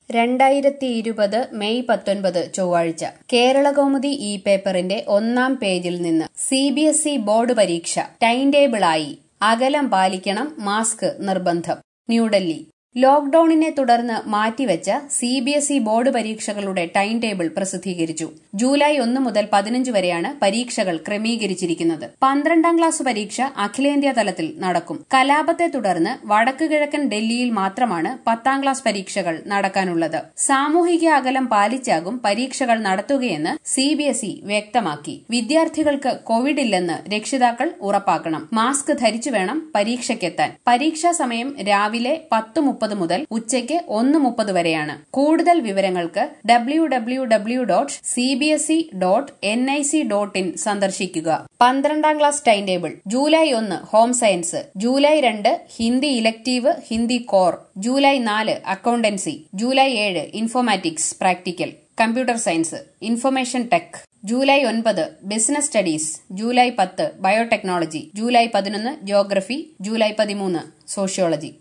2020 May 19 ചൊവ്വാഴ്ച കേരളകൗമുദി ഈ പേപ്പറിന്റെ ഒന്നാം പേജിൽ നിന്ന് CBSE ബോർഡ് പരീക്ഷ ടൈം ടേബിളായി. അകലം പാലിക്കണം, മാസ്ക് നിർബന്ധം. ന്യൂഡൽഹി ലോക്ഡൌണിനെ തുടർന്ന് മാറ്റിവെച്ച CBSE ബോർഡ് പരീക്ഷകളുടെ ടൈം ടേബിൾ പ്രസിദ്ധീകരിച്ചു. ജൂലൈ 1 മുതൽ 15 വരെയാണ് പരീക്ഷകൾ ക്രമീകരിച്ചിരിക്കുന്നത്. 12ാം ക്ലാസ് പരീക്ഷ അഖിലേന്ത്യാ തലത്തിൽ നടക്കും. കലാപത്തെ തുടർന്ന് വടക്ക് കിഴക്കൻ ഡൽഹിയിൽ മാത്രമാണ് 10ാം ക്ലാസ് പരീക്ഷകൾ നടക്കാനുള്ളത്. സാമൂഹിക അകലം പാലിച്ചാകും പരീക്ഷകൾ നടത്തുകയെന്ന് CBSE വ്യക്തമാക്കി. വിദ്യാർത്ഥികൾക്ക് കോവിഡ് ഇല്ലെന്ന് രക്ഷിതാക്കൾ ഉറപ്പാക്കണം. മാസ്ക് ധരിച്ചു വേണം പരീക്ഷയ്ക്കെത്താൻ. പരീക്ഷാ സമയം രാവിലെ 10:30 മുതൽ ഉച്ചയ്ക്ക് 1:30 വരെയാണ്. കൂടുതൽ വിവരങ്ങൾക്ക് www.cbse.nic.in സന്ദർശിക്കുക. 12ാം class time table. July 1 home science, July 2 Hindi elective Hindi core, July 4 accountancy, July 7 informatics practical, computer science, information tech, July 9 business studies, July 10 biotechnology, July 11 geography, July 13 sociology.